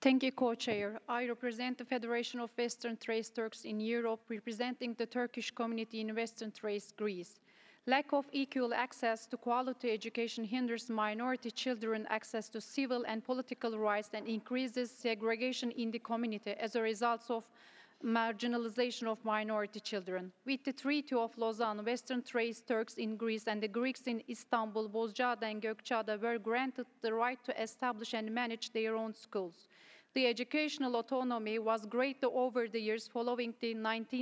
Thank you, Co-Chair. I represent the Federation of Western Thrace Turks in Europe, representing the Turkish community in Western Thrace, Greece. Lack of equal access to quality education hinders minority children access to civil and political rights and increases segregation in the community as a result of marginalization of minority children. With the Treaty of Lausanne, Western Thrace Turks in Greece and the Greeks in Istanbul, Bozcaada and Gökçeada were granted the right to establish and manage their own schools. The educational autonomy was greater over the years following the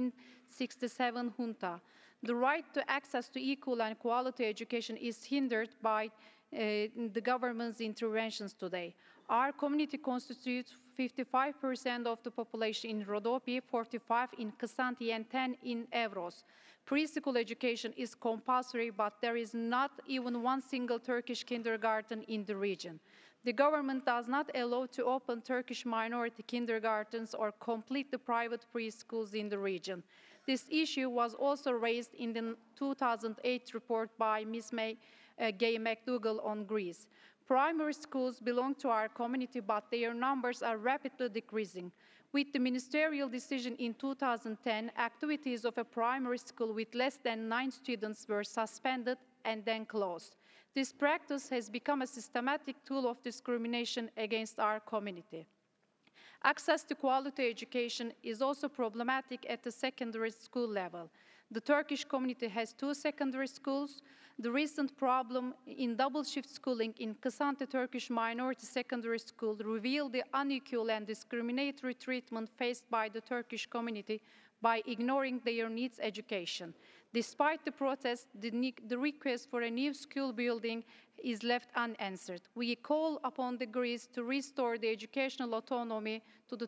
1967 junta. The right to access to equal and quality education is hindered by the government's interventions today. Our community constitutes 55% of the population in Rodopi, 45 in Ksanti, and 10 in Evros. Preschool education is compulsory, but there is not even one single Turkish kindergarten in the region. The government does not allow to open Turkish minority kindergartens or complete the private preschools in the region. This issue was also raised in the 2008 report by Ms. Gay McDougall on Greece. Primary schools belong to our community, but their numbers are rapidly decreasing. With the ministerial decision in 2010, activities of a primary school with less than 9 students were suspended and then closed. This practice has become a systematic tool of discrimination against our community. Access to quality education is also problematic at the secondary school level. The Turkish community has 2 secondary schools. The recent problem in double shift schooling in Kısante Turkish Minority Secondary School revealed the unequal and discriminatory treatment faced by the Turkish community by ignoring their needs education. Despite the protest, the request for a new school building is left unanswered. We call upon the Greece to restore the educational autonomy to the